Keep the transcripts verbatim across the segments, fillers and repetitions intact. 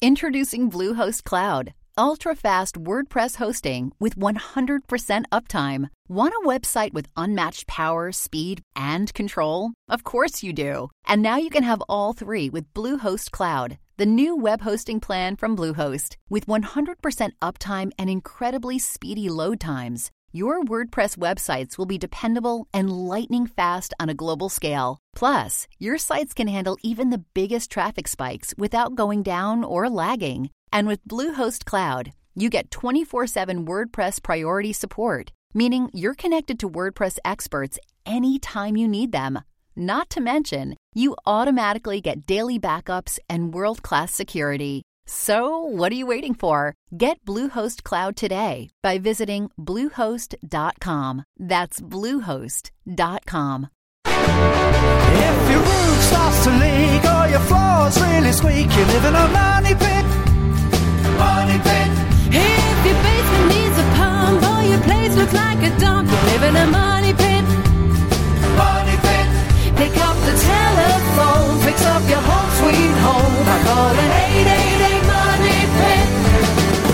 Introducing Bluehost Cloud, ultra-fast WordPress hosting with one hundred percent uptime. Want a website with unmatched power, speed, and control? Of course you do. And now you can have all three with Bluehost Cloud, the new web hosting plan from Bluehost. With one hundred percent uptime and incredibly speedy load times, your WordPress websites will be dependable and lightning fast on a global scale. Plus, your sites can handle even the biggest traffic spikes without going down or lagging. And with Bluehost Cloud, you get twenty-four seven WordPress priority support, meaning you're connected to WordPress experts anytime you need them. Not to mention, you automatically get daily backups and world-class security. So, what are you waiting for? Get Bluehost Cloud today by visiting bluehost dot com. That's bluehost dot com. If your roof starts to leak or your floor's really squeak, you live in a money pit. Money pit. If your basement needs a pump or your place looks like a dump, you live in a money pit. Money pit. Pick up the telephone, fix up your home sweet home by calling eight eight eight money pit.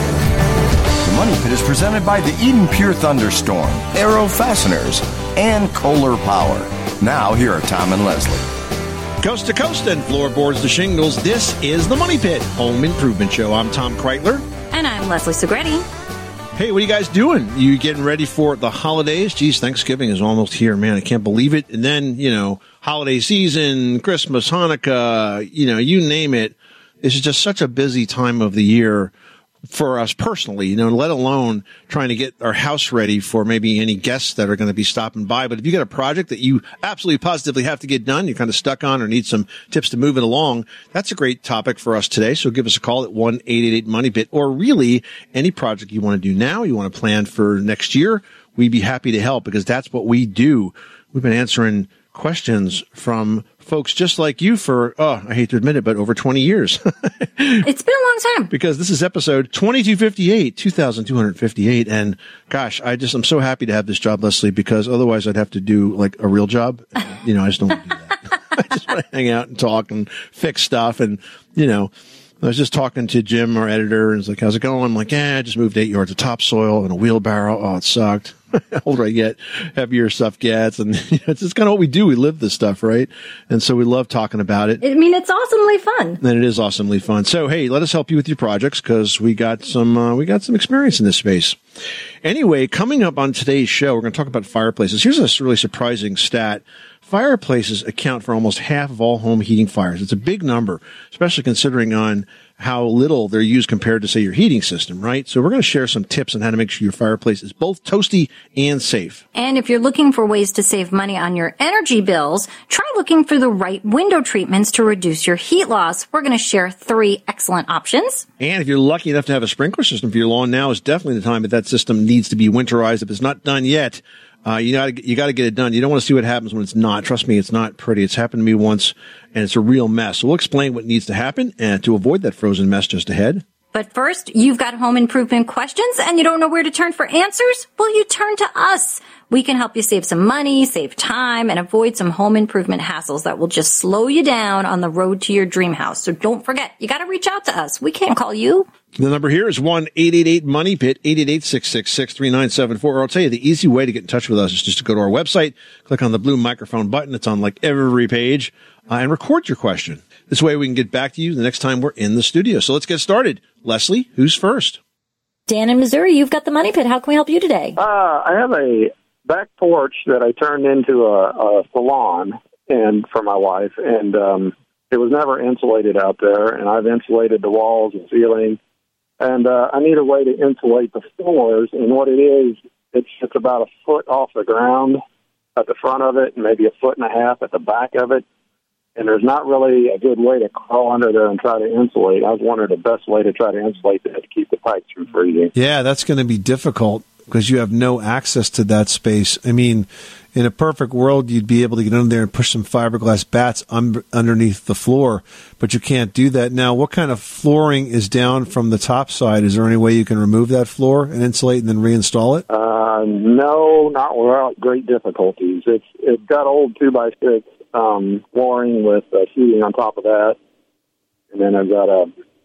The Money Pit is presented by the Eden Pure Thunderstorm, Aero Fasteners, and Kohler Power. Now, here are Tom and Leslie. Coast to coast and floorboards to shingles, this is the Money Pit Home Improvement Show. I'm Tom Kreitler. And I'm Leslie Segretti. Hey, what are you guys doing? You getting ready for the holidays? Geez, Thanksgiving is almost here, man. I can't believe it. And then, you know, holiday season, Christmas, Hanukkah, you know, you name it. This is just such a busy time of the year for us personally, you know, let alone trying to get our house ready for maybe any guests that are going to be stopping by. But if you got a project that you absolutely positively have to get done, you're kind of stuck on or need some tips to move it along, that's a great topic for us today. So give us a call at one eight eight eight money pit, or really any project you want to do now, you want to plan for next year. We'd be happy to help because that's what we do. We've been answering questions from folks just like you for, oh, I hate to admit it, but over twenty years. It's been a long time. Because this is episode twenty-two fifty-eight, two thousand two hundred fifty-eight. And gosh, I just, I'm so happy to have this job, Leslie, because otherwise I'd have to do like a real job. You know, I just don't want to do that. I just want to hang out and talk and fix stuff. And, you know, I was just talking to Jim, our editor, and he's like, how's it going? I'm like, yeah, I just moved eight yards of topsoil and a wheelbarrow. Oh, it sucked. The older I get, heavier stuff gets. And you know, it's just kind of what we do. We live this stuff, right? And so we love talking about it. I mean, it's awesomely fun. And it is awesomely fun. So, hey, let us help you with your projects because we got some, uh, we got some experience in this space. Anyway, coming up on today's show, we're going to talk about fireplaces. Here's a really surprising stat. Fireplaces account for almost half of all home heating fires. It's a big number, especially considering on how little they're used compared to, say, your heating system, right? So we're going to share some tips on how to make sure your fireplace is both toasty and safe. And if you're looking for ways to save money on your energy bills, try looking for the right window treatments to reduce your heat loss. We're going to share three excellent options. And if you're lucky enough to have a sprinkler system for your lawn, now is definitely the time that that system needs to be winterized. If it's not done yet, Uh, you gotta, you gotta get it done. You don't want to see what happens when it's not. Trust me, it's not pretty. It's happened to me once, and it's a real mess. So we'll explain what needs to happen and to avoid that frozen mess just ahead. But first, you've got home improvement questions and you don't know where to turn for answers? Well, you turn to us. We can help you save some money, save time, and avoid some home improvement hassles that will just slow you down on the road to your dream house. So don't forget, you got to reach out to us. We can't call you. The number here is one eight eight eight money pit, eight eight eight, six six six, three nine seven four. Or I'll tell you, the easy way to get in touch with us is just to go to our website, click on the blue microphone button. It's on like every page, uh, and record your question. This way we can get back to you the next time we're in the studio. So let's get started. Leslie, who's first? Dan in Missouri, you've got the Money Pit. How can we help you today? Uh, I have a back porch that I turned into a, a salon and for my wife, and um, it was never insulated out there, and I've insulated the walls and ceiling, and uh, I need a way to insulate the floors, and what it is, it's, it's about a foot off the ground at the front of it and maybe a foot and a half at the back of it, and there's not really a good way to crawl under there and try to insulate. I was wondering the best way to try to insulate that to keep the pipes from freezing. Yeah, that's going to be difficult because you have no access to that space. I mean, in a perfect world, you'd be able to get under there and push some fiberglass bats un- underneath the floor, but you can't do that. Now, what kind of flooring is down from the top side? Is there any way you can remove that floor and insulate and then reinstall it? Uh, no, not without great difficulties. It's It's got old two by six um, flooring with uh, sheeting on top of that, and then I've got a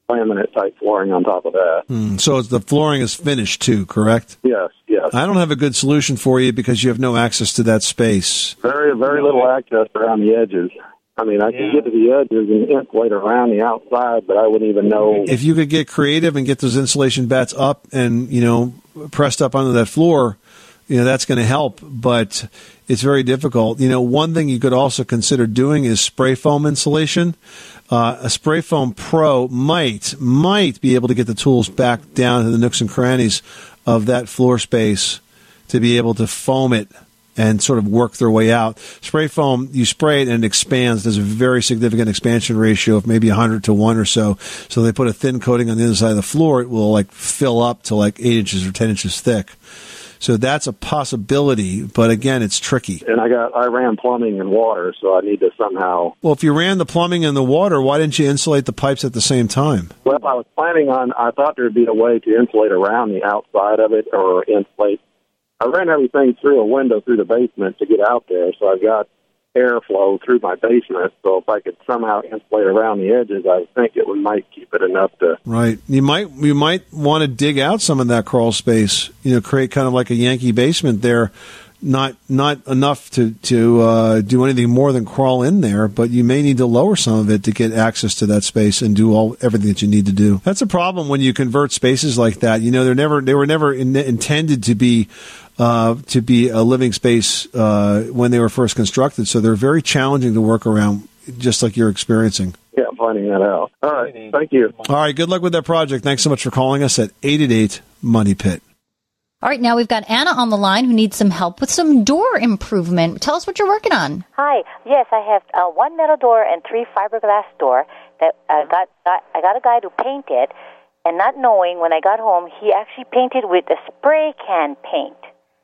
laminate type flooring on top of that. Mm, so it's the flooring is finished too, correct? Yes, yes. I don't have a good solution for you because you have no access to that space. Very, very little access around the edges. I mean, I can Yeah. get to the edges and insulate around the outside, but I wouldn't even know. If you could get creative and get those insulation bats up and, you know, pressed up onto that floor, you know, that's going to help, but it's very difficult. You know, one thing you could also consider doing is spray foam insulation. Uh, a Spray Foam Pro might, might be able to get the tools back down to the nooks and crannies of that floor space to be able to foam it and sort of work their way out. Spray foam, you spray it and it expands. There's a very significant expansion ratio of maybe one hundred to one or so. So they put a thin coating on the inside of the floor. It will like fill up to like eight inches or ten inches thick. So that's a possibility, but again, it's tricky. And I got I ran plumbing and water, so I need to somehow. Well, if you ran the plumbing and the water, why didn't you insulate the pipes at the same time? Well, I was planning on. I thought there'd be a way to insulate around the outside of it, or insulate. I ran everything through a window through the basement to get out there, so I've got airflow through my basement. So if I could somehow insulate around the edges, I think it would might keep it enough to. Right. You might you might want to dig out some of that crawl space. You know, create kind of like a Yankee basement there. Not not enough to to uh, do anything more than crawl in there, but you may need to lower some of it to get access to that space and do all everything that you need to do. That's a problem when you convert spaces like that. You know, they're never they were never in, intended to be. Uh, to be a living space uh, when they were first constructed. So they're very challenging to work around, just like you're experiencing. Yeah, finding that out. All right, thank you. All right, good luck with that project. Thanks so much for calling us at eight eight eight, Money Pit. All right, now we've got Anna on the line who needs some help with some door improvement. Tell us what you're working on. Hi. Yes, I have uh, one metal door and three fiberglass door that I got, got. I got a guy to paint it, and not knowing when I got home, he actually painted with a spray can paint.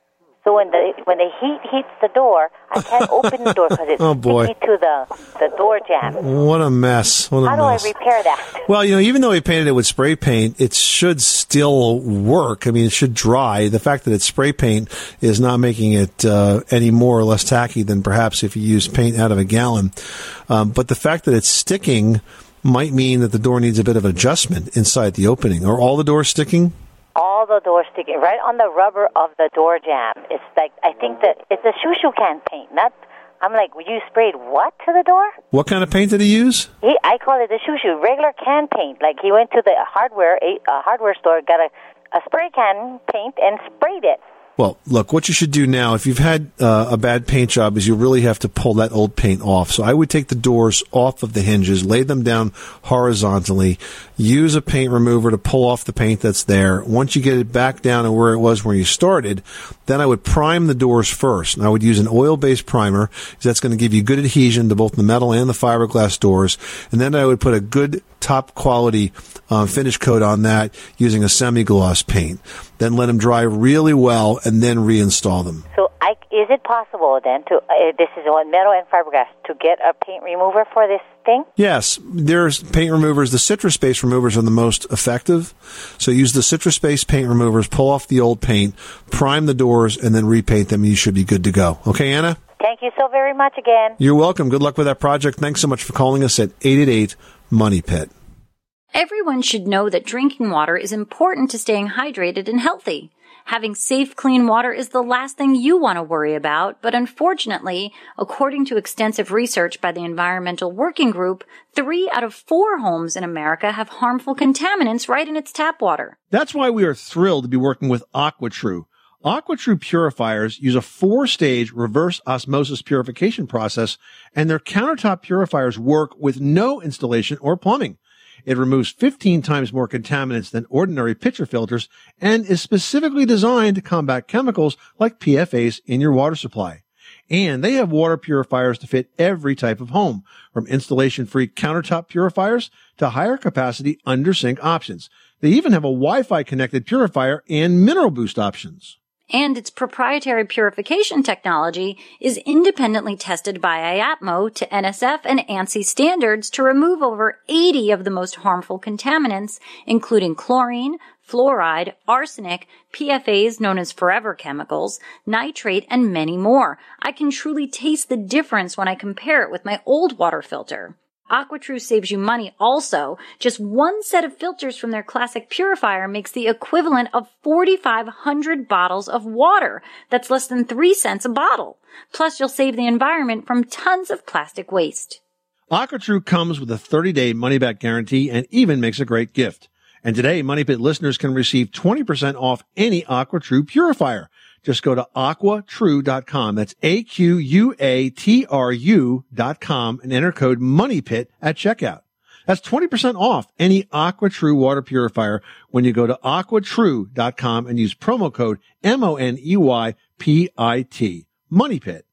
So when the when the heat hits the door, I can't open the door because it's oh boy. sticky to the, the door jamb. What a mess. What a How mess. do I repair that? Well, you know, even though he painted it with spray paint, it should still work. I mean, it should dry. The fact that it's spray paint is not making it uh, any more or less tacky than perhaps if you use paint out of a gallon. Um, but the fact that it's sticking might mean that the door needs a bit of adjustment inside the opening. Are all the doors sticking? All the doors sticking right on the rubber of the door jamb. It's like, I think that it's a shoo-shoo can paint. Not, I'm like, you sprayed what to the door? What kind of paint did he use? He, I call it a shoo-shoo, regular can paint. Like he went to the hardware a, a hardware store, got a, a spray can paint and sprayed it. Well, look, what you should do now, if you've had uh, a bad paint job, is you really have to pull that old paint off. So I would take the doors off of the hinges, lay them down horizontally, use a paint remover to pull off the paint that's there. Once you get it back down to where it was where you started, then I would prime the doors first. And I would use an oil-based primer, because that's going to give you good adhesion to both the metal and the fiberglass doors. And then I would put a good top quality uh, finish coat on that using a semi-gloss paint. Then let them dry really well and then reinstall them. So I, is it possible then to, uh, this is on metal and fiberglass, to get a paint remover for this thing? Yes, there's paint removers. The citrus-based removers are the most effective. So use the citrus-based paint removers, pull off the old paint, prime the doors, and then repaint them. You should be good to go. Okay, Anna? Thank you so very much again. You're welcome. Good luck with that project. Thanks so much for calling us at eight eight eight, Money Pit. Everyone should know that drinking water is important to staying hydrated and healthy. Having safe, clean water is the last thing you want to worry about, but unfortunately, according to extensive research by the Environmental Working Group, three out of four homes in America have harmful contaminants right in its tap water. That's why we are thrilled to be working with AquaTrue. AquaTrue purifiers use a four-stage reverse osmosis purification process, and their countertop purifiers work with no installation or plumbing. It removes fifteen times more contaminants than ordinary pitcher filters and is specifically designed to combat chemicals like P F As in your water supply. And they have water purifiers to fit every type of home, from installation-free countertop purifiers to higher capacity under-sink options. They even have a Wi-Fi connected purifier and mineral boost options. And its proprietary purification technology is independently tested by I A P M O to N S F and ANSI standards to remove over eighty of the most harmful contaminants, including chlorine, fluoride, arsenic, P F As known as forever chemicals, nitrate, and many more. I can truly taste the difference when I compare it with my old water filter. AquaTrue saves you money also. Just one set of filters from their classic purifier makes the equivalent of forty-five hundred bottles of water. That's less than three cents a bottle. Plus, you'll save the environment from tons of plastic waste. AquaTrue comes with a thirty-day money-back guarantee and even makes a great gift. And today, Money Pit listeners can receive twenty percent off any AquaTrue purifier. Just go to aqua true dot com. That's A Q U A T R U dot com and enter code MONEYPIT at checkout. That's twenty percent off any AquaTrue water purifier when you go to aqua true dot com and use promo code M O N E Y P I T. Money Pit.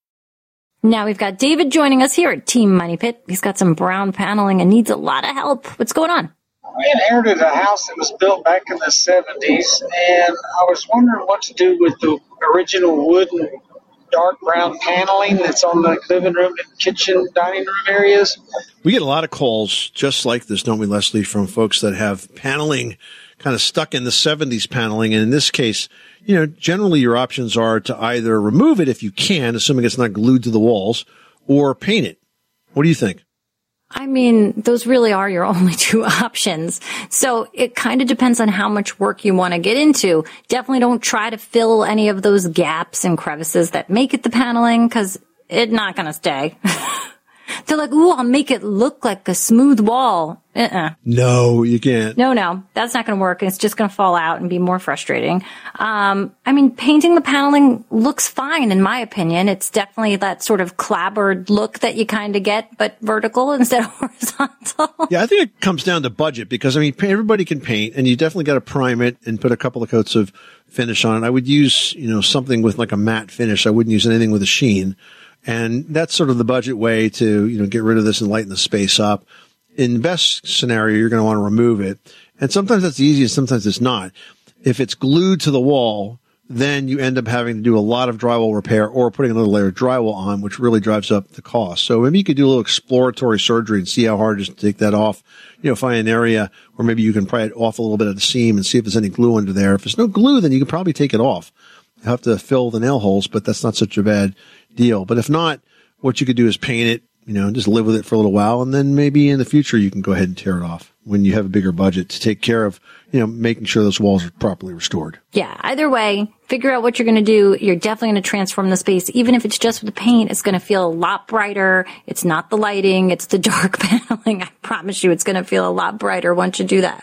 Now we've got David joining us here at Team Money Pit. He's got some brown paneling and needs a lot of help. What's going on? I inherited a house that was built back in the seventies, and I was wondering what to do with the original wooden dark brown paneling that's on the living room and kitchen, dining room areas. We get a lot of calls just like this, don't we, Leslie, from folks that have paneling kind of stuck in the seventies paneling. And in this case, you know, generally your options are to either remove it if you can, assuming it's not glued to the walls, or paint it. What do you think? I mean, those really are your only two options. So it kind of depends on how much work you want to get into. Definitely don't try to fill any of those gaps and crevices that make it the paneling, because it's not going to stay. They're like, ooh, I'll make it look like a smooth wall. Uh-uh. No, you can't. No, no, that's not going to work. It's just going to fall out and be more frustrating. Um, I mean, painting the paneling looks fine, in my opinion. It's definitely that sort of clabbered look that you kind of get, but vertical instead of horizontal. Yeah, I think it comes down to budget because, I mean, everybody can paint, and you definitely got to prime it and put a couple of coats of finish on it. I would use, you know, something with like a matte finish. I wouldn't use anything with a sheen. And that's sort of the budget way to, you know, get rid of this and lighten the space up. In the best scenario, you're going to want to remove it. And sometimes that's easy and sometimes it's not. If it's glued to the wall, then you end up having to do a lot of drywall repair or putting another layer of drywall on, which really drives up the cost. So maybe you could do a little exploratory surgery and see how hard it is to take that off. You know, find an area where maybe you can pry it off a little bit at the seam and see if there's any glue under there. If there's no glue, then you can probably take it off. You have to fill the nail holes, but that's not such a bad deal. But if not, what you could do is paint it, you know, just live with it for a little while. And then maybe in the future, you can go ahead and tear it off when you have a bigger budget to take care of, you know, making sure those walls are properly restored. Yeah. Either way, figure out what you're going to do. You're definitely going to transform the space. Even if it's just with the paint, it's going to feel a lot brighter. It's not the lighting. It's the dark paneling. I promise you it's going to feel a lot brighter once you do that.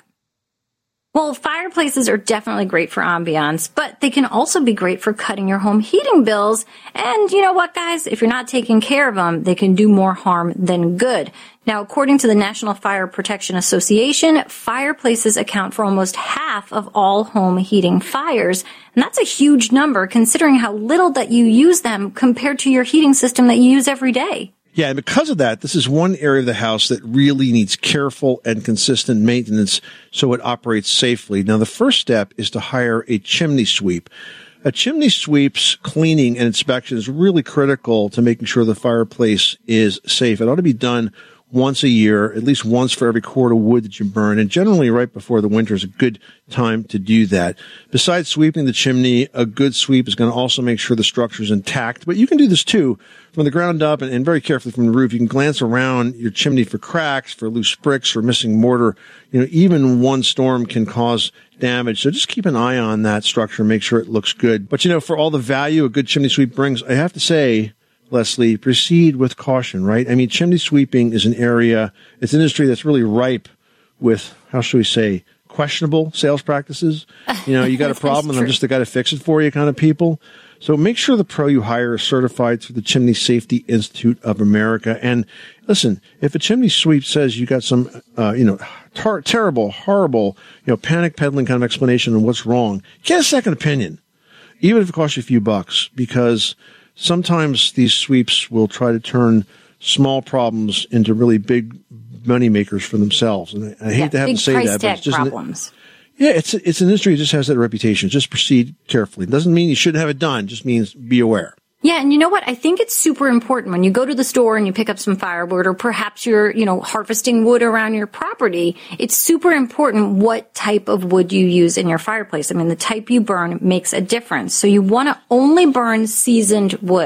Well, fireplaces are definitely great for ambiance, but they can also be great for cutting your home heating bills. And you know what, guys? If you're not taking care of them, they can do more harm than good. Now, according to the National Fire Protection Association, fireplaces account for almost half of all home heating fires. And that's a huge number considering how little that you use them compared to your heating system that you use every day. Yeah, and because of that, this is one area of the house that really needs careful and consistent maintenance so it operates safely. Now, the first step is to hire a chimney sweep. A chimney sweep's cleaning and inspection is really critical to making sure the fireplace is safe. It ought to be done once a year, at least once for every cord of wood that you burn, and generally right before the winter is a good time to do that. Besides sweeping the chimney, a good sweep is going to also make sure the structure is intact, but you can do this too from the ground up and, and very carefully from the roof. You can glance around your chimney for cracks, for loose bricks, for missing mortar. You know, even one storm can cause damage, so just keep an eye on that structure and make sure it looks good. But you know, for all the value a good chimney sweep brings, I have to say, Leslie, proceed with caution, right? I mean, chimney sweeping is an area, it's an industry that's really ripe with, how should we say, questionable sales practices. You know, you got a problem and I'm just the guy to fix it for you kind of people. So make sure the pro you hire is certified through the Chimney Safety Institute of America. And listen, if a chimney sweep says you got some, uh, you know, tar- terrible, horrible, you know, panic peddling kind of explanation on what's wrong, get a second opinion, even if it costs you a few bucks, because sometimes these sweeps will try to turn small problems into really big money makers for themselves. And I, I hate yeah, to have to say that, but it's just problems. Yeah, it's it's an industry that just has that reputation. Just proceed carefully. It doesn't mean you shouldn't have it done. It just means be aware. Yeah, and you know what? I think it's super important when you go to the store and you pick up some firewood, or perhaps you're, you know, harvesting wood around your property. It's super important what type of wood you use in your fireplace. I mean, the type you burn makes a difference. So you want to only burn seasoned wood.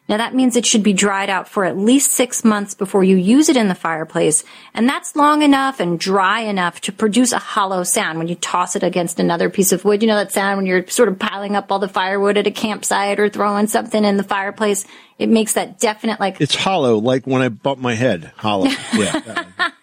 Now that means it should be dried out for at least six months before you use it in the fireplace, and that's long enough and dry enough to produce a hollow sound when you toss it against another piece of wood. You know that sound when you're sort of piling up all the firewood at a campsite or throwing something in the fireplace? It makes that definite, like... It's hollow, like when I bump my head. Hollow, yeah.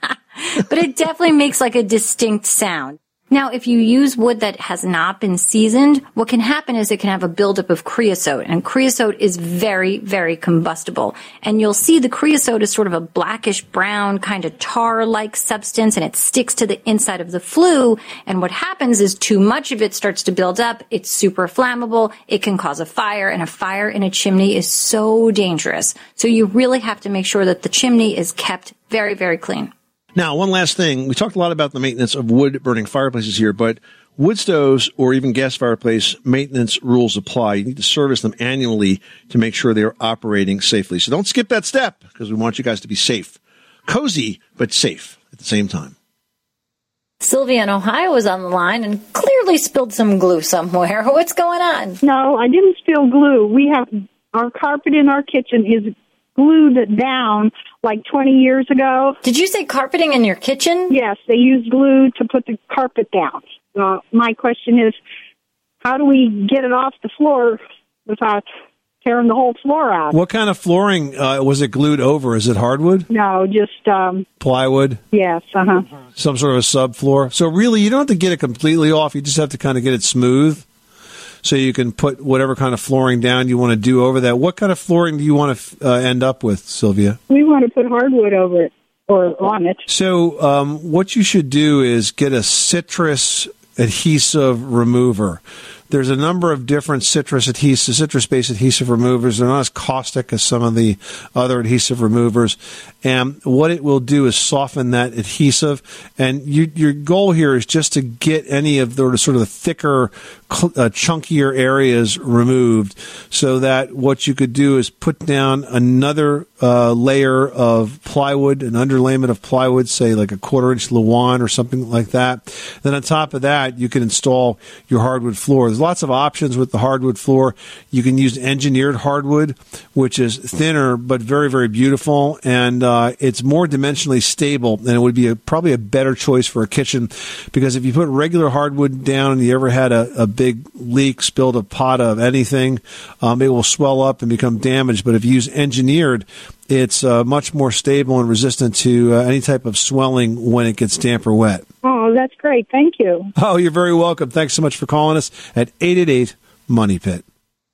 But it definitely makes like a distinct sound. Now, if you use wood that has not been seasoned, what can happen is it can have a buildup of creosote, and creosote is very, very combustible. And you'll see the creosote is sort of a blackish brown kind of tar-like substance, and it sticks to the inside of the flue. And what happens is too much of it starts to build up. It's super flammable. It can cause a fire, and a fire in a chimney is so dangerous. So you really have to make sure that the chimney is kept very, very clean. Now, one last thing. We talked a lot about the maintenance of wood-burning fireplaces here, but wood stoves or even gas fireplace maintenance rules apply. You need to service them annually to make sure they're operating safely. So don't skip that step because we want you guys to be safe. Cozy, but safe at the same time. Sylvia in Ohio is on the line and clearly spilled some glue somewhere. What's going on? No, I didn't spill glue. We have our carpet in our kitchen is glued down like twenty years ago. Did you say carpeting in your kitchen? Yes, they use glue to put the carpet down. Uh, my question is, how do we get it off the floor without tearing the whole floor out? What kind of flooring uh, was it glued over? Is it hardwood? No, just... Um, plywood? Yes, uh-huh. Some sort of a subfloor? So really, you don't have to get it completely off. You just have to kind of get it smooth. So you can put whatever kind of flooring down you want to do over that. What kind of flooring do you want to uh, end up with, Sylvia? We want to put hardwood over it or on it. So um, what you should do is get a citrus adhesive remover. There's a number of different citrus adhesive, citrus-based adhesive removers. They're not as caustic as some of the other adhesive removers. And what it will do is soften that adhesive. And you, your goal here is just to get any of the sort of the thicker, uh, chunkier areas removed, so that what you could do is put down another uh, layer of plywood, an underlayment of plywood, say like a quarter-inch Luan or something like that. Then on top of that, you can install your hardwood floor. There's lots of options with the hardwood floor. You can use engineered hardwood, which is thinner but very, very beautiful, and uh, it's more dimensionally stable, and it would be a, probably a better choice for a kitchen, because if you put regular hardwood down and you ever had a, a big leak, spilled a pot of anything, um, it will swell up and become damaged. But if you use engineered, it's uh, much more stable and resistant to uh, any type of swelling when it gets damp or wet. Oh, that's great. Thank you. Oh, you're very welcome. Thanks so much for calling us at eight eight eight, money pit.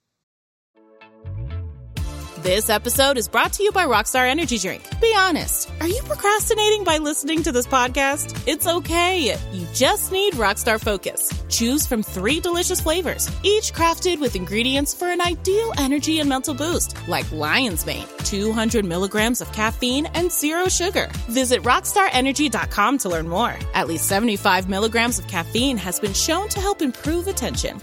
This episode is brought to you by Rockstar Energy Drink. Be honest. Are you procrastinating by listening to this podcast? It's okay. You just need Rockstar Focus. Choose from three delicious flavors, each crafted with ingredients for an ideal energy and mental boost, like Lion's Mane, two hundred milligrams of caffeine and zero sugar. Visit rockstar energy dot com to learn more. At least seventy-five milligrams of caffeine has been shown to help improve attention.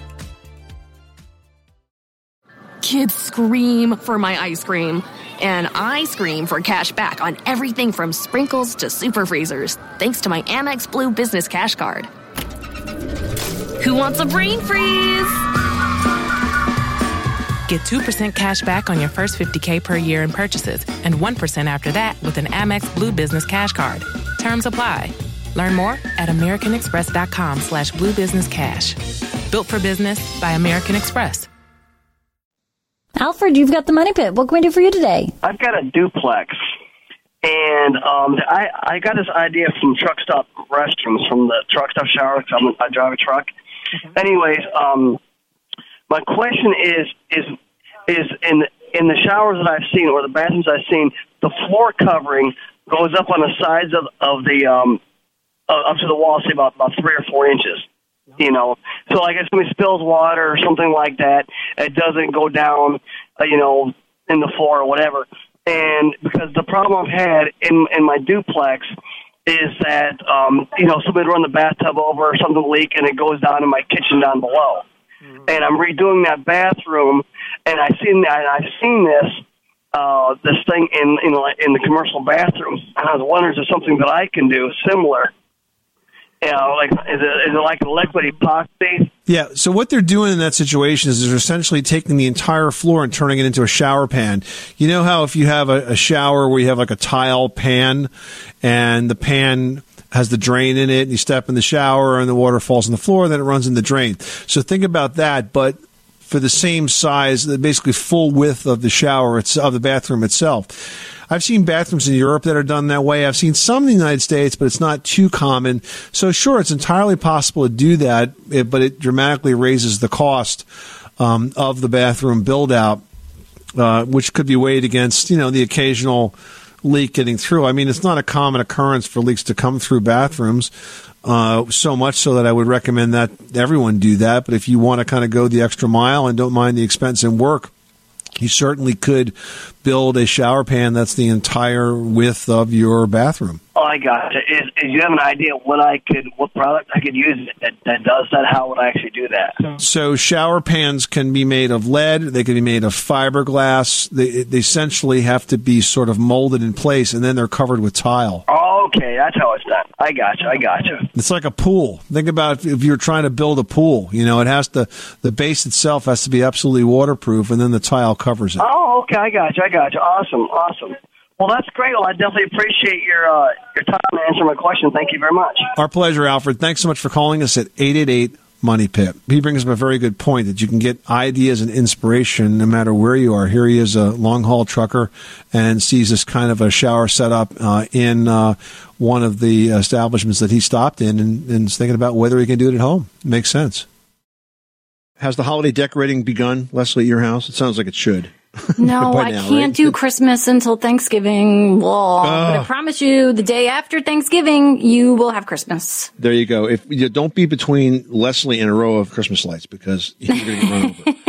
Kids scream for my ice cream, and I scream for cash back on everything from sprinkles to super freezers, thanks to my Amex Blue Business Cash Card. Who wants a brain freeze? Get two percent cash back on your first fifty thousand dollars per year in purchases and one percent after that with an Amex Blue Business Cash Card. Terms apply. Learn more at americanexpress.com slash blue business cash. Built for business by American Express. Alfred, you've got the Money Pit. What can we do for you today? I've got a duplex, and um, I, I got this idea from truck stop restrooms, from the truck stop shower, because I drive a truck. Mm-hmm. Anyways, um, my question is, is is in in the showers that I've seen, or the bathrooms I've seen, the floor covering goes up on the sides of, of the, um, uh, up to the wall, say about, about three or four inches. You know, so like if somebody spills water or something like that, it doesn't go down, uh, you know, in the floor or whatever. And because the problem I've had in in my duplex is that, um, you know, somebody run the bathtub over or something leak and it goes down in my kitchen down below. Mm-hmm. And I'm redoing that bathroom, and I've seen that, I've seen this, uh, this thing in, in, in the commercial bathrooms. And I was wondering if there's something that I can do similar. you know, like is it, is it like a liquid epoxy? Yeah, so what they're doing in that situation is they're essentially taking the entire floor and turning it into a shower pan. You know how if you have a, a shower where you have like a tile pan and the pan has the drain in it, and you step in the shower and the water falls on the floor, then it runs in the drain. So think about that, but for the same size, the basically full width of the shower, it's, of the bathroom itself. I've seen bathrooms in Europe that are done that way. I've seen some in the United States, but it's not too common. So sure, it's entirely possible to do that, but it dramatically raises the cost um, of the bathroom build-out, uh, which could be weighed against, you know, the occasional leak getting through. I mean, it's not a common occurrence for leaks to come through bathrooms, uh, so much so that I would recommend that everyone do that. But if you want to kind of go the extra mile and don't mind the expense and work, you certainly could build a shower pan that's the entire width of your bathroom. Oh, I gotcha. Is, is you have an idea what I could, what product I could use that, that does that? How would I actually do that? So shower pans can be made of lead. They can be made of fiberglass. They, they essentially have to be sort of molded in place, and then they're covered with tile. Oh, okay. That's how it's done. I gotcha. I gotcha. It's like a pool. Think about if you're trying to build a pool. You know, it has to, the base itself has to be absolutely waterproof, and then the tile covers it. Oh, okay. I gotcha. I gotcha. Awesome. Awesome. Well, that's great. Well, I definitely appreciate your uh, your time to answer my question. Thank you very much. Our pleasure, Alfred. Thanks so much for calling us at eight eight eight Money Pit. He brings up a very good point that you can get ideas and inspiration no matter where you are. Here he is, a long-haul trucker, and sees this kind of a shower setup uh, in uh, one of the establishments that he stopped in, and, and is thinking about whether he can do it at home. It makes sense. Has the holiday decorating begun, Leslie, at your house? It sounds like it should. No, I now, can't right? do Christmas until Thanksgiving. Whoa. Oh. But I promise you, the day after Thanksgiving, you will have Christmas. There you go. If you don't be between Leslie and a row of Christmas lights, because you're going to run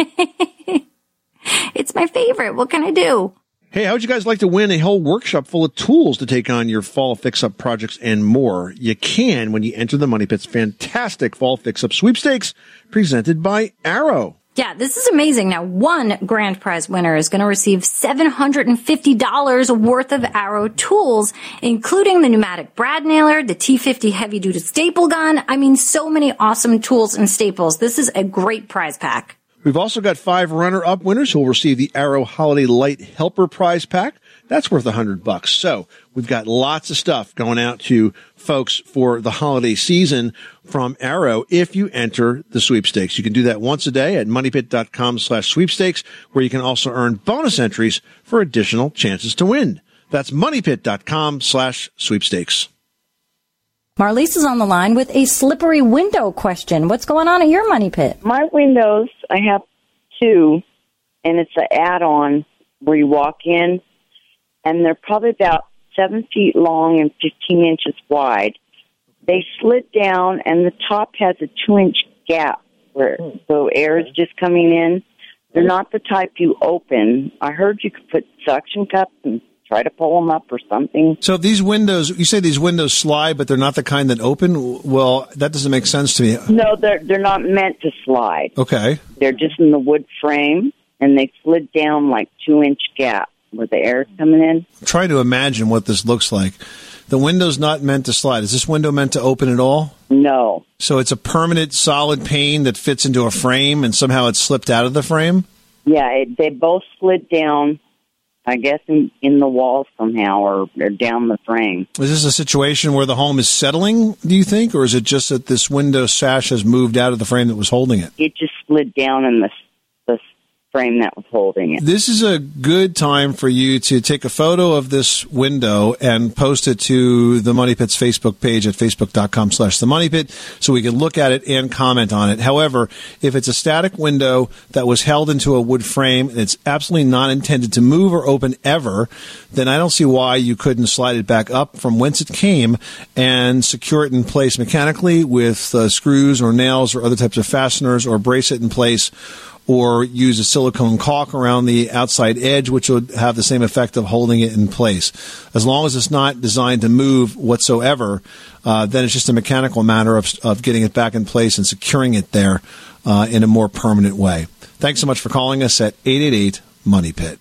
over. It's my favorite. What can I do? Hey, how would you guys like to win a whole workshop full of tools to take on your fall fix-up projects and more? You can when you enter the Money Pit's fantastic fall fix-up sweepstakes presented by Arrow. Yeah, this is amazing. Now, one grand prize winner is going to receive seven hundred fifty dollars worth of Arrow tools, including the pneumatic brad nailer, the T fifty heavy-duty staple gun. I mean, so many awesome tools and staples. This is a great prize pack. We've also got five runner-up winners who will receive the Arrow Holiday Light Helper prize pack. That's worth a hundred bucks. So we've got lots of stuff going out to folks for the holiday season from Arrow if you enter the sweepstakes. You can do that once a day at moneypit.com slash sweepstakes, where you can also earn bonus entries for additional chances to win. That's moneypit.com slash sweepstakes. Marlise is on the line with a slippery window question. What's going on at your Money Pit? My windows, I have two, and it's an add-on where you walk in, and they're probably about seven feet long and fifteen inches wide. They slid down, and the top has a two-inch gap where the air is just coming in. They're not the type you open. I heard you could put suction cups and try to pull them up or something. So these windows, you say these windows slide, but they're not the kind that open? Well, that doesn't make sense to me. No, they're they're not meant to slide. Okay. They're just in the wood frame, and they slid down like two-inch gap where the air is coming in. Try to imagine what this looks like. The window's not meant to slide. Is this window meant to open at all? No. So it's a permanent solid pane that fits into a frame, and somehow it slipped out of the frame? Yeah, it, they both slid down, I guess, in, in the wall somehow, or, or down the frame. Is this a situation where the home is settling, do you think, or is it just that this window sash has moved out of the frame that was holding it? It just slid down in the, the frame that was holding it. This is a good time for you to take a photo of this window and post it to the Money Pit's Facebook page at facebook.com slash the Money Pit so we can look at it and comment on it. However, if it's a static window that was held into a wood frame and it's absolutely not intended to move or open ever, then I don't see why you couldn't slide it back up from whence it came and secure it in place mechanically with uh, screws or nails or other types of fasteners, or brace it in place, or use a silicone caulk around the outside edge, which would have the same effect of holding it in place. As long as it's not designed to move whatsoever, uh, then it's just a mechanical matter of, of getting it back in place and securing it there uh, in a more permanent way. Thanks so much for calling us at eight eight eight Money Pit.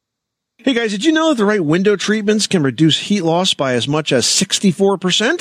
Hey guys, did you know that the right window treatments can reduce heat loss by as much as sixty-four percent?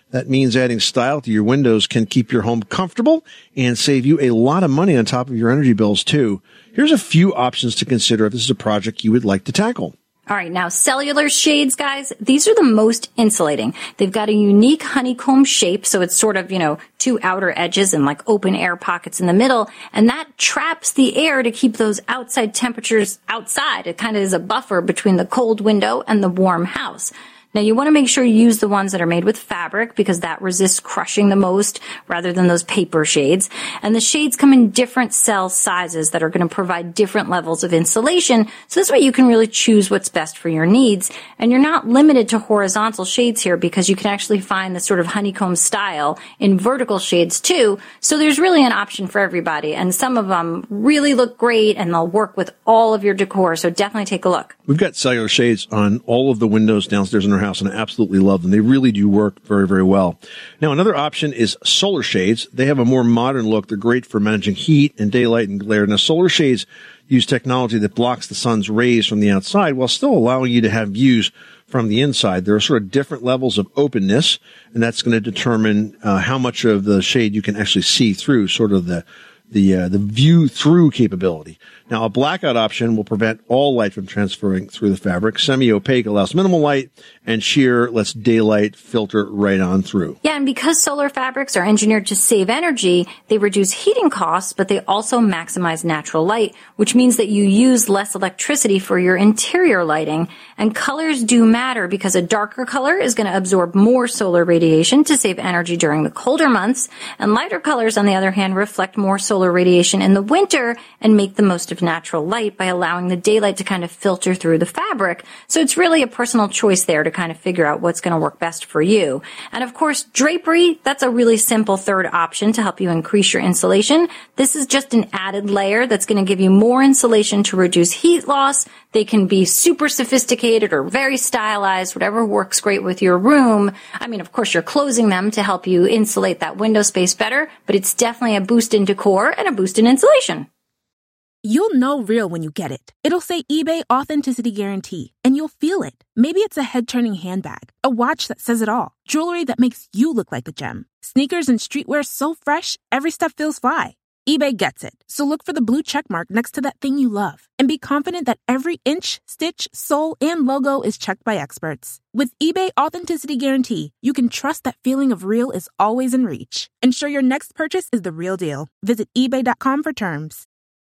That means adding style to your windows can keep your home comfortable and save you a lot of money on top of your energy bills, too. Here's a few options to consider if this is a project you would like to tackle. All right, now cellular shades, guys, these are the most insulating. They've got a unique honeycomb shape, so it's sort of, you know, two outer edges and like open air pockets in the middle, and that traps the air to keep those outside temperatures outside. It kind of is a buffer between the cold window and the warm house. Now, you want to make sure you use the ones that are made with fabric because that resists crushing the most rather than those paper shades. And the shades come in different cell sizes that are going to provide different levels of insulation. So this way you can really choose what's best for your needs. And you're not limited to horizontal shades here because you can actually find the sort of honeycomb style in vertical shades too. So there's really an option for everybody. And some of them really look great and they'll work with all of your decor. So definitely take a look. We've got cellular shades on all of the windows downstairs in our house, and I absolutely love them. They really do work very, very well. Now, another option is solar shades. They have a more modern look. They're great for managing heat and daylight and glare. Now, solar shades use technology that blocks the sun's rays from the outside while still allowing you to have views from the inside. There are sort of different levels of openness, and that's going to determine uh, how much of the shade you can actually see through, sort of the the uh, the view-through capability. Now, a blackout option will prevent all light from transferring through the fabric. Semi-opaque allows minimal light, and sheer lets daylight filter right on through. Yeah, and because solar fabrics are engineered to save energy, they reduce heating costs, but they also maximize natural light, which means that you use less electricity for your interior lighting. And colors do matter because a darker color is going to absorb more solar radiation to save energy during the colder months, and lighter colors, on the other hand, reflect more solar radiation in the winter and make the most of natural light by allowing the daylight to kind of filter through the fabric. So it's really a personal choice there to kind of figure out what's going to work best for you. And of course, drapery, that's a really simple third option to help you increase your insulation. This is just an added layer that's going to give you more insulation to reduce heat loss. They can be super sophisticated or very stylized, whatever works great with your room. I mean, of course, you're closing them to help you insulate that window space better, but it's definitely a boost in decor and a boost in insulation. You'll know real when you get it. It'll say eBay Authenticity Guarantee, and you'll feel it. Maybe it's a head-turning handbag, a watch that says it all, jewelry that makes you look like a gem, sneakers and streetwear so fresh, every step feels fly. eBay gets it, so look for the blue check mark next to that thing you love, and be confident that every inch, stitch, sole, and logo is checked by experts. With eBay Authenticity Guarantee, you can trust that feeling of real is always in reach. Ensure your next purchase is the real deal. Visit ebay dot com for terms.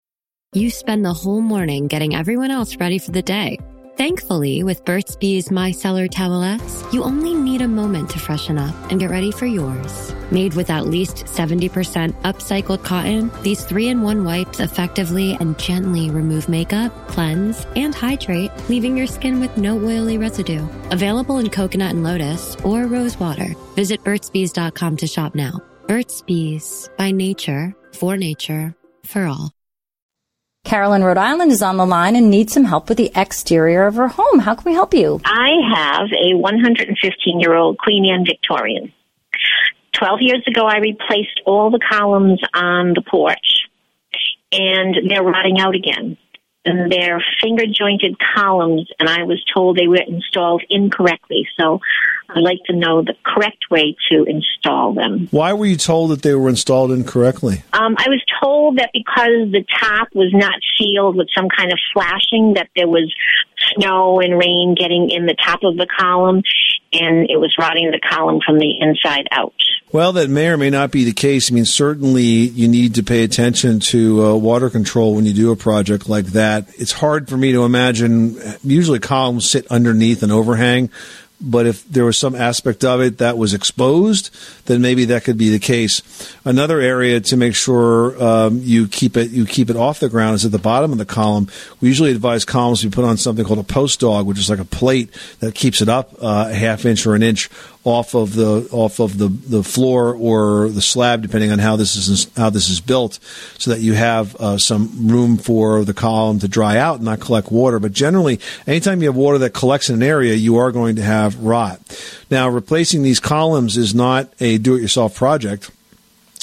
You spend the whole morning getting everyone else ready for the day. Thankfully, with Burt's Bees Micellar Towelettes, you only need a moment to freshen up and get ready for yours. Made with at least seventy percent upcycled cotton, these three in one wipes effectively and gently remove makeup, cleanse, and hydrate, leaving your skin with no oily residue. Available in coconut and lotus or rose water. Visit burts bees dot com to shop now. Burt's Bees, by nature, for nature, for all. Carol in Rhode Island is on the line and needs some help with the exterior of her home. How can we help you? I have a one hundred fifteen-year-old Queen Anne Victorian. Twelve years ago, I replaced all the columns on the porch, and they're rotting out again. And they're finger-jointed columns, and I was told they were installed incorrectly. So I'd like to know the correct way to install them. Why were you told that they were installed incorrectly? Um, I was told that because the top was not sealed with some kind of flashing, that there was snow and rain getting in the top of the column, and it was rotting the column from the inside out. Well, that may or may not be the case. I mean, certainly you need to pay attention to uh, water control when you do a project like that. It's hard for me to imagine. Usually columns sit underneath an overhang. But if there was some aspect of it that was exposed, then maybe that could be the case. Another area to make sure um, you keep it you keep it off the ground is at the bottom of the column. We usually advise columns to put on something called a post dog, which is like a plate that keeps it up uh, a half inch or an inch off of the off of the, the floor or the slab, depending on how this is how this is built, so that you have uh, some room for the column to dry out and not collect water. But generally, anytime you have water that collects in an area, you are going to have rot. Now, replacing these columns is not a do-it-yourself project.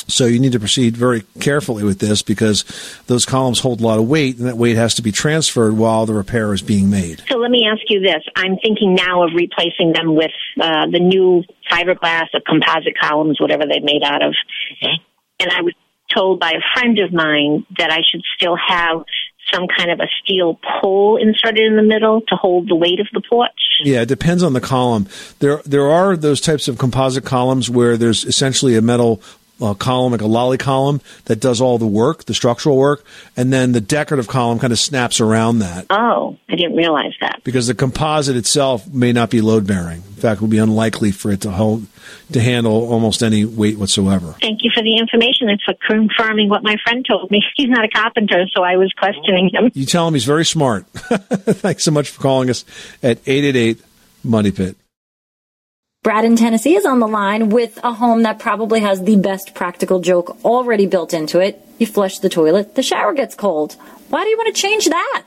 So you need to proceed very carefully with this because those columns hold a lot of weight, and that weight has to be transferred while the repair is being made. So let me ask you this. I'm thinking now of replacing them with uh, the new fiberglass or composite columns, whatever they're made out of. Mm-hmm. And I was told by a friend of mine that I should still have some kind of a steel pole inserted in the middle to hold the weight of the porch. Yeah, it depends on the column. There there are those types of composite columns where there's essentially a metal uh, column, like a lolly column, that does all the work, the structural work, and then the decorative column kind of snaps around that. Oh, I didn't realize that. Because the composite itself may not be load-bearing. In fact, it would be unlikely for it to hold to handle almost any weight whatsoever. Thank you for the information and for confirming what my friend told me. He's not a carpenter, so I was questioning him. You tell him he's very smart. Thanks so much for calling us at eight eight eight, Money Pit. Brad in Tennessee is on the line with a home that probably has the best practical joke already built into it. You flush the toilet, the shower gets cold. Why do you want to change that?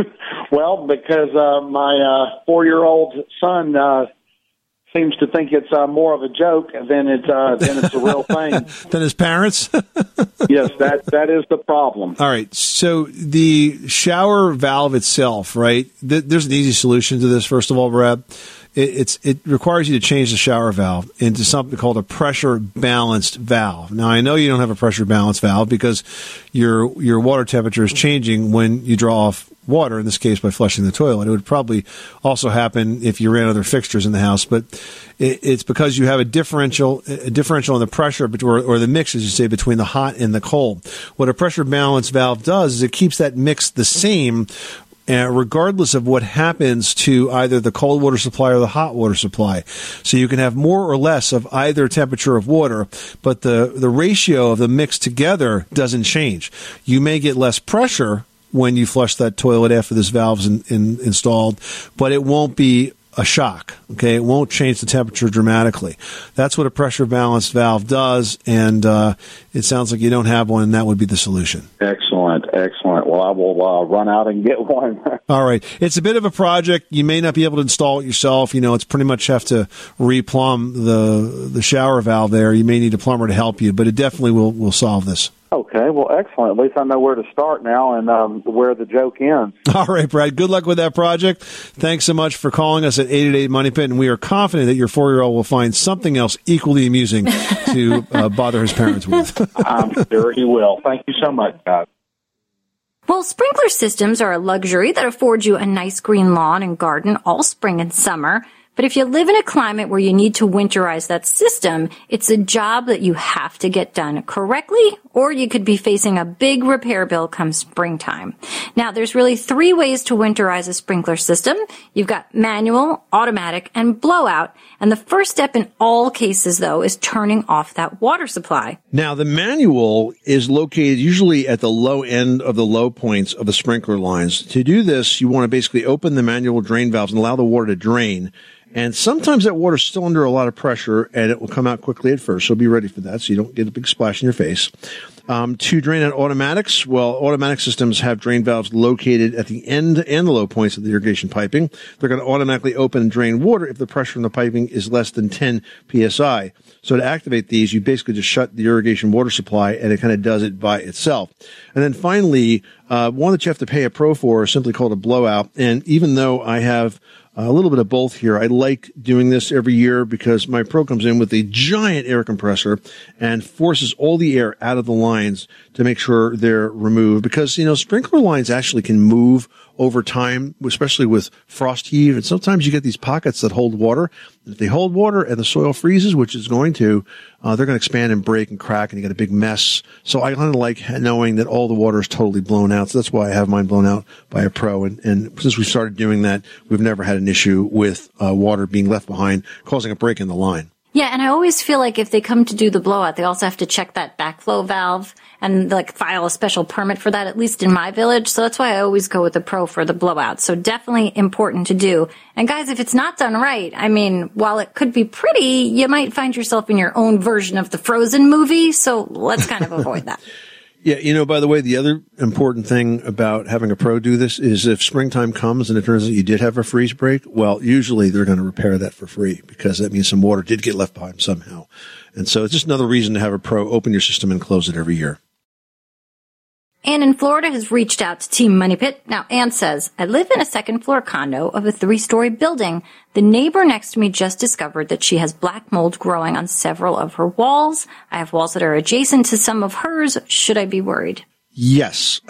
Well, because uh, my uh, four-year-old son uh, seems to think it's uh, more of a joke than it's uh, than it's a real thing. Than his parents? Yes, that that is the problem. All right. So the shower valve itself, right? Th- there's an easy solution to this. First of all, Brad, it, it's it requires you to change the shower valve into something called a pressure balanced valve. Now, I know you don't have a pressure balanced valve because your your water temperature is changing when you draw off water, in this case by flushing the toilet. It would probably also happen if you ran other fixtures in the house, but it, it's because you have a differential a differential in the pressure, or, or the mix, as you say, between the hot and the cold. What a pressure balance valve does is it keeps that mix the same Uh, regardless of what happens to either the cold water supply or the hot water supply. So you can have more or less of either temperature of water, but the, the ratio of the mix together doesn't change. You may get less pressure when you flush that toilet after this valve's in, in, installed, but it won't be a shock. Okay, it won't change the temperature dramatically. That's what a pressure balanced valve does, and uh, it sounds like you don't have one, and that would be the solution. Excellent, excellent. Well, I will uh, run out and get one. All right. It's a bit of a project. You may not be able to install it yourself. You know, it's pretty much have to replumb the the shower valve there. You may need a plumber to help you, but it definitely will will solve this. Okay, well, excellent. At least I know where to start now and um, where the joke ends. All right, Brad. Good luck with that project. Thanks so much for calling us at eight eight eight, Money Pit, and we are confident that your four-year-old will find something else equally amusing to uh, bother his parents with. I'm sure he will. Thank you so much, guys. Well, sprinkler systems are a luxury that affords you a nice green lawn and garden all spring and summer. But if you live in a climate where you need to winterize that system, it's a job that you have to get done correctly, or you could be facing a big repair bill come springtime. Now, there's really three ways to winterize a sprinkler system. You've got manual, automatic, and blowout. And the first step in all cases, though, is turning off that water supply. Now, the manual is located usually at the low end of the low points of the sprinkler lines. To do this, you want to basically open the manual drain valves and allow the water to drain. And sometimes that water's still under a lot of pressure, and it will come out quickly at first. So be ready for that so you don't get a big splash in your face. Um, to drain out automatics, well, automatic systems have drain valves located at the end and the low points of the irrigation piping. They're going to automatically open and drain water if the pressure in the piping is less than ten P S I. So to activate these, you basically just shut the irrigation water supply, and it kind of does it by itself. And then finally, uh, one that you have to pay a pro for is simply called a blowout. And even though I have a little bit of both here, I like doing this every year because my pro comes in with a giant air compressor and forces all the air out of the lines to make sure they're removed. Because, you know, sprinkler lines actually can move over time, especially with frost heave. And sometimes you get these pockets that hold water. If they hold water and the soil freezes, which is going to, uh, they're going to expand and break and crack, and you get a big mess. So I kind of like knowing that all the water is totally blown out. So that's why I have mine blown out by a pro. And, and since we started doing that, we've never had an issue with uh, water being left behind, causing a break in the line. Yeah, and I always feel like if they come to do the blowout, they also have to check that backflow valve and like file a special permit for that, at least in my village. So that's why I always go with the pro for the blowout. So definitely important to do. And guys, if it's not done right, I mean, while it could be pretty, you might find yourself in your own version of the Frozen movie. So let's kind of avoid that. Yeah, you know, by the way, the other important thing about having a pro do this is if springtime comes and it turns out you did have a freeze break, well, usually they're going to repair that for free because that means some water did get left behind somehow. And so it's just another reason to have a pro open your system and close it every year. Ann in Florida has reached out to Team Money Pit. Now, Ann says, I live in a second floor condo of a three-story building. The neighbor next to me just discovered that she has black mold growing on several of her walls. I have walls that are adjacent to some of hers. Should I be worried? Yes.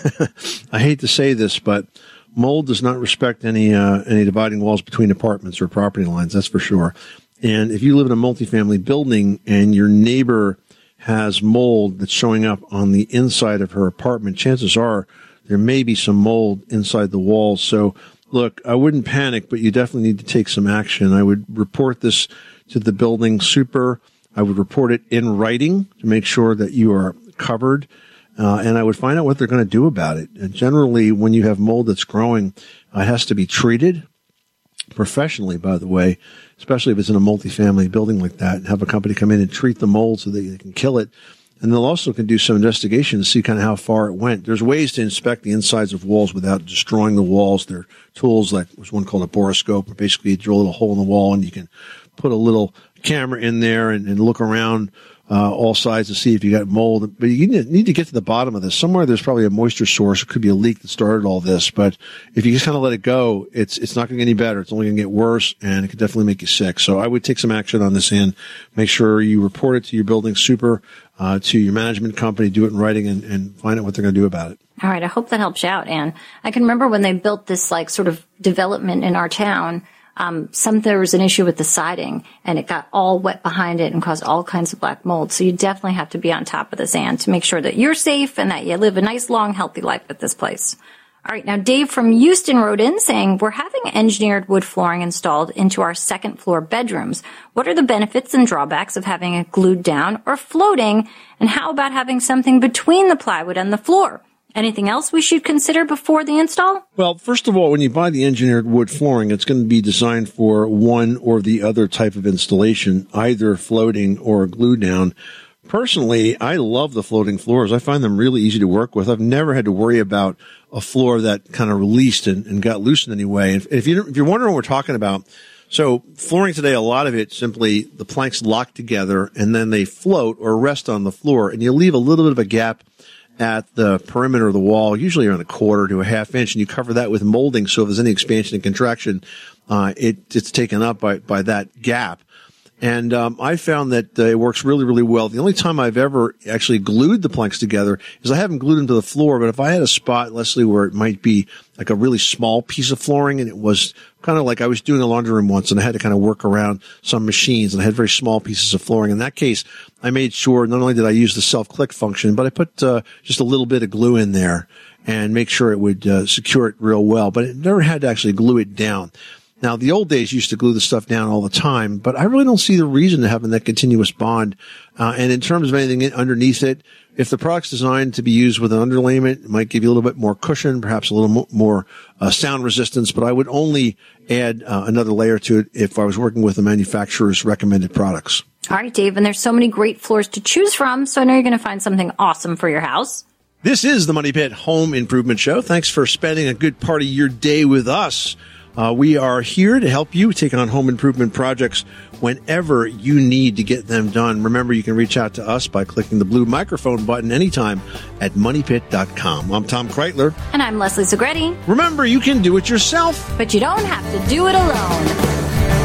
I hate to say this, but mold does not respect any uh, any dividing walls between apartments or property lines, that's for sure. And if you live in a multifamily building and your neighbor has mold that's showing up on the inside of her apartment, chances are there may be some mold inside the walls. So, look, I wouldn't panic, but you definitely need to take some action. I would report this to the building super. I would report it in writing to make sure that you are covered. Uh, and I would find out what they're going to do about it. And generally, when you have mold that's growing, uh, it has to be treated professionally, by the way, especially if it's in a multifamily building like that, and have a company come in and treat the mold so that they can kill it. And they'll also can do some investigation to see kind of how far it went. There's ways to inspect the insides of walls without destroying the walls. There are tools like there's one called a boroscope, where basically you drill a little hole in the wall and you can put a little camera in there and, and look around uh, all sides to see if you got mold. But you need to get to the bottom of this. Somewhere there's probably a moisture source. It could be a leak that started all this. But if you just kind of let it go, it's it's not going to get any better. It's only going to get worse, and it could definitely make you sick. So I would take some action on this end. Make sure you report it to your building super, uh, to your management company, do it in writing, and, and find out what they're going to do about it. All right. I hope that helps you out, Ann. I can remember when they built this like sort of development in our town. Um, some, there was an issue with the siding and it got all wet behind it and caused all kinds of black mold. So you definitely have to be on top of this, Ann, to make sure that you're safe and that you live a nice, long, healthy life at this place. All right. Now, Dave from Houston wrote in saying, we're having engineered wood flooring installed into our second floor bedrooms. What are the benefits and drawbacks of having it glued down or floating? And how about having something between the plywood and the floor? Anything else we should consider before the install? Well, first of all, when you buy the engineered wood flooring, it's going to be designed for one or the other type of installation, either floating or glue down. Personally, I love the floating floors. I find them really easy to work with. I've never had to worry about a floor that kind of released and, and got loose in any way. If, if, you, if you're wondering what we're talking about, so flooring today, a lot of it simply the planks lock together and then they float or rest on the floor, and you leave a little bit of a gap at the perimeter of the wall, usually around a quarter to a half inch, and you cover that with molding. So if there's any expansion and contraction, uh, it, it's taken up by, by that gap. And um, I found that uh, it works really, really well. The only time I've ever actually glued the planks together is I haven't glued them to the floor, but if I had a spot, Leslie, where it might be like a really small piece of flooring, and it was kind of like I was doing a laundry room once, and I had to kind of work around some machines, and I had very small pieces of flooring. In that case, I made sure not only did I use the self-click function, but I put uh, just a little bit of glue in there and make sure it would uh, secure it real well. But it never had to actually glue it down. Now, the old days used to glue the stuff down all the time, but I really don't see the reason to having that continuous bond. Uh, and in terms of anything in, underneath it, if the product's designed to be used with an underlayment, it might give you a little bit more cushion, perhaps a little mo- more uh, sound resistance, but I would only add uh, another layer to it if I was working with the manufacturer's recommended products. All right, Dave, and there's so many great floors to choose from, so I know you're going to find something awesome for your house. This is the Money Pit Home Improvement Show. Thanks for spending a good part of your day with us. Uh, we are here to help you take on home improvement projects whenever you need to get them done. Remember, you can reach out to us by clicking the blue microphone button anytime at money pit dot com. I'm Tom Kreitler. And I'm Leslie Segretti. Remember, you can do it yourself, but you don't have to do it alone.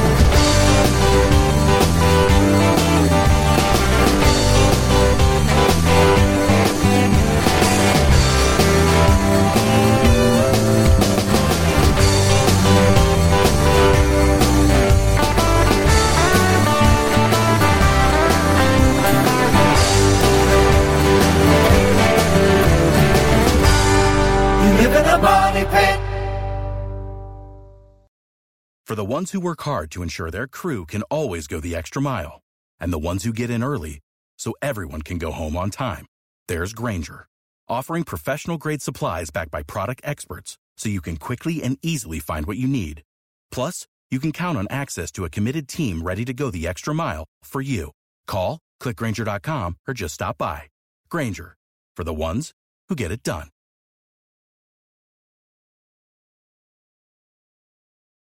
For the ones who work hard to ensure their crew can always go the extra mile, and the ones who get in early so everyone can go home on time, there's Grainger, offering professional-grade supplies backed by product experts so you can quickly and easily find what you need. Plus, you can count on access to a committed team ready to go the extra mile for you. Call, click Grainger dot com, or just stop by. Grainger, for the ones who get it done.